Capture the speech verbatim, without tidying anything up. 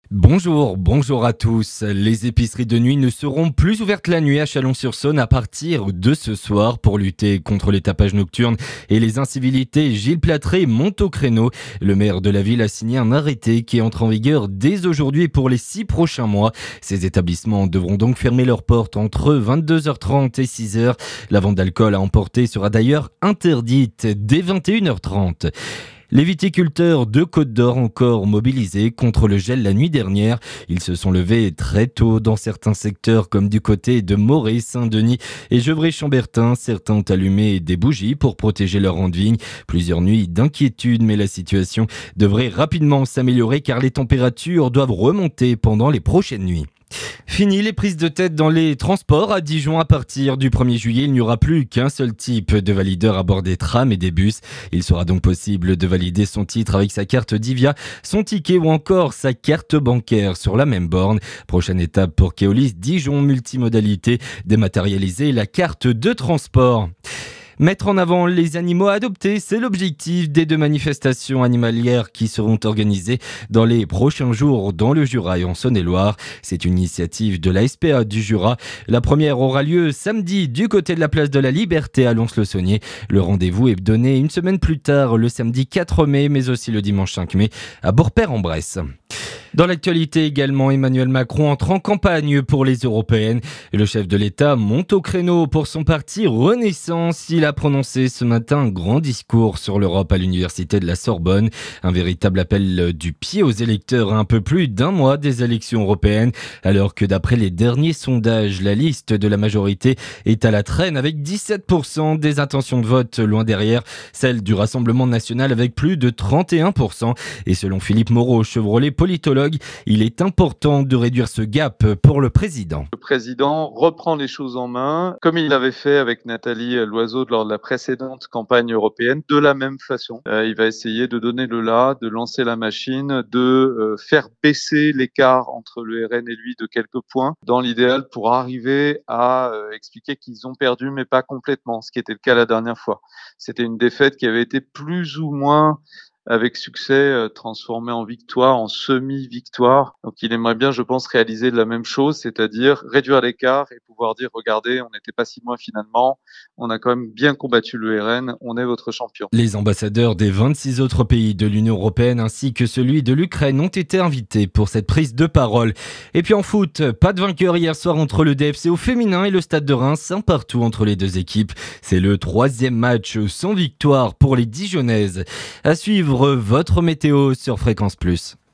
Bonjour, bonjour à tous. Les épiceries de nuit ne seront plus ouvertes la nuit à Chalon-sur-Saône à partir de ce soir pour lutter contre les tapages nocturnes et les incivilités. Gilles Platré monte au créneau. Le maire de la ville a signé un arrêté qui entre en vigueur dès aujourd'hui pour les six prochains mois. Ces établissements devront donc fermer leurs portes entre vingt-deux heures trente et six heures. La vente d'alcool à emporter sera d'ailleurs interdite dès vingt et une heures trente. Les viticulteurs de Côte d'Or encore mobilisés contre le gel la nuit dernière. Ils se sont levés très tôt dans certains secteurs comme du côté de Morée, Saint-Denis et Gevrey-Chambertin. Certains ont allumé des bougies pour protéger leurs rangs de vignes. Plusieurs nuits d'inquiétude, mais la situation devrait rapidement s'améliorer car les températures doivent remonter pendant les prochaines nuits. Fini les prises de tête dans les transports. À Dijon, à partir du premier juillet, il n'y aura plus qu'un seul type de valideur à bord des trams et des bus. Il sera donc possible de valider son titre avec sa carte Divia, son ticket ou encore sa carte bancaire sur la même borne. Prochaine étape pour Keolis, Dijon multimodalité, dématérialiser la carte de transport. Mettre en avant les animaux adoptés, c'est l'objectif des deux manifestations animalières qui seront organisées dans les prochains jours dans le Jura et en Saône-et-Loire. C'est une initiative de la S P A du Jura. La première aura lieu samedi du côté de la place de la Liberté à Lons-le-Saunier. Le rendez-vous est donné une semaine plus tard, le samedi quatre mai, mais aussi le dimanche cinq mai à Bourg-Père-en-Bresse. Dans l'actualité également, Emmanuel Macron entre en campagne pour les européennes. Le chef de l'État monte au créneau pour son parti Renaissance. Il a prononcé ce matin un grand discours sur l'Europe à l'université de la Sorbonne. Un véritable appel du pied aux électeurs à un peu plus d'un mois des élections européennes. Alors que d'après les derniers sondages, la liste de la majorité est à la traîne avec dix-sept pour cent des intentions de vote, loin derrière celle du Rassemblement national avec plus de trente et un pour cent. Et selon Philippe Moreau, Chevrolet politologue, il est important de réduire ce gap pour le président. Le président reprend les choses en main, comme il l'avait fait avec Nathalie Loiseau lors de la précédente campagne européenne, de la même façon. Euh, il va essayer de donner le là, de lancer la machine, de euh, faire baisser l'écart entre le R N et lui de quelques points, dans l'idéal pour arriver à euh, expliquer qu'ils ont perdu, mais pas complètement, ce qui était le cas la dernière fois. C'était une défaite qui avait été plus ou moins avec succès euh, transformé en victoire, en semi-victoire. Donc il aimerait bien, je pense, réaliser la même chose, c'est-à-dire réduire l'écart et pouvoir dire, regardez, on n'était pas si loin finalement, on a quand même bien combattu le R N, on est votre champion. Les ambassadeurs des vingt-six autres pays de l'Union européenne ainsi que celui de l'Ukraine ont été invités pour cette prise de parole. Et puis en foot, pas de vainqueur hier soir entre le D F C au féminin et le Stade de Reims, un partout entre les deux équipes. C'est le troisième match sans victoire pour les Dijonnaises. À suivre votre météo sur Fréquence Plus.